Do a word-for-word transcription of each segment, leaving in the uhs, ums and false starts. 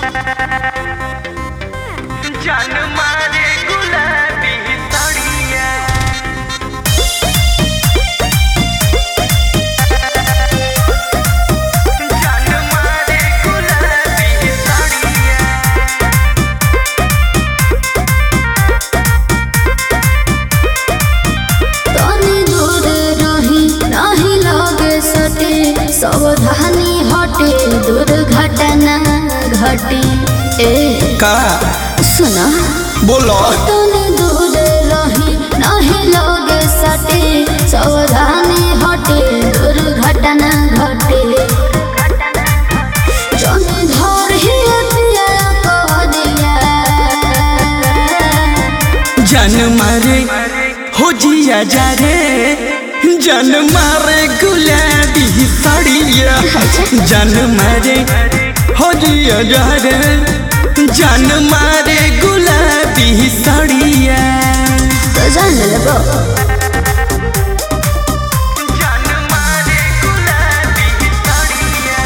जान मारे गुलाबी साड़िया जान मारे गुलाबी साड़िया तनी दूर रही नहीं लगे सटे सावधानी हटे दुर्घटना घटे ए का सुना बोलो तनी दूर रही नहीं लगे सटे सावधानी हटे दुर्घटना घटे जने धर ही पिया कह दिया जान मारे हो जिया जा रे जान मारे गुलाबी साड़िया जान मारे हो जिया जा रे जान मारे गुलाबी साड़िया तो जान लगो जान मारे गुलाबी साड़िया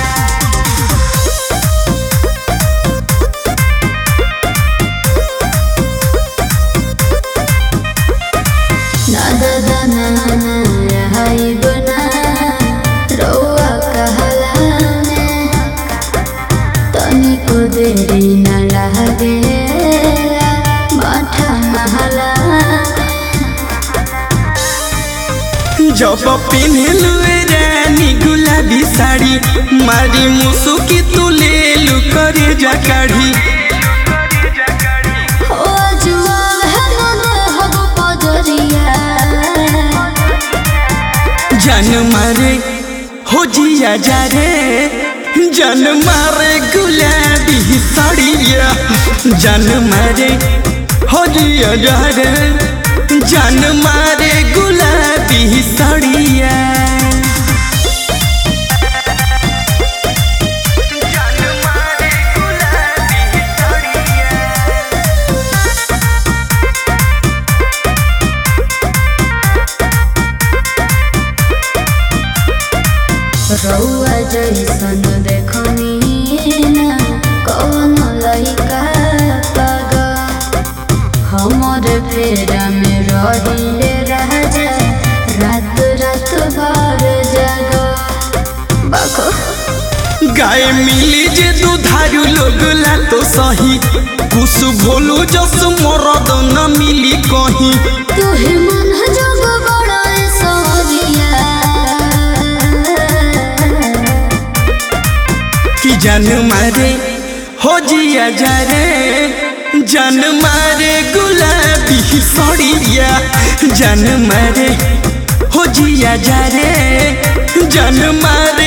ना दादा ना रहाई बना रोआ कहला तनी को देरी न लगे माथा महला जब पिन्हलू रानी गुलाबी साड़ी मारी मुसुकी तू ले लू करे जा काढ़ी हो जुआ है न हब पजरिया जान मारे हो जिया जा रे जान मारे गुलाबी साड़िया जान मारे हो जिया जा रे जान मारे गुलाबी साड़िया जान मारे गुलाबी साड़िया रउआ जैसन देखनी ना कौन लइका पागा हमर फेरा में रहिले राजा रात रात भर जागा बाको गाय मिली जे दुधारू लोग ला तो सही कुछ भोलू जस मरद न मिली कहीं तुहे मन जग बड़ा सोरिया कि जान मारे हो जिया जा रे जान मारे गुलाबी साड़िया जान मारे हो जिया जा रे जान मारे